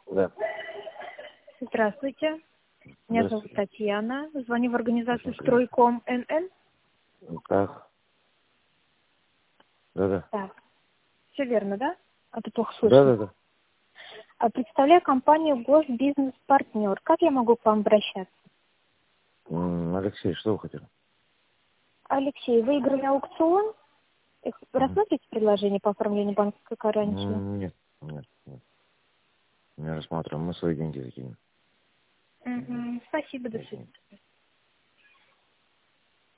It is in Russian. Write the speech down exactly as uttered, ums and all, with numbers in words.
Да. Здравствуйте. Меня зовут Татьяна. Звоню в организацию Здравствуйте. Стройком эн эн. Так. Да-да. Так. Все верно, да? А то плохо слышно. Да-да-да. А представляю компанию Госбизнес-партнер. Как я могу к вам обращаться? М, Алексей, что вы хотели? Алексей, выиграли аукцион? Их- Мгм. Рассмотрите предложение по оформлению банковской гарантии? М, Нет, нет, нет. Не рассматриваем. Мы свои деньги закинем. Мгм. Спасибо, до Извините. свидания.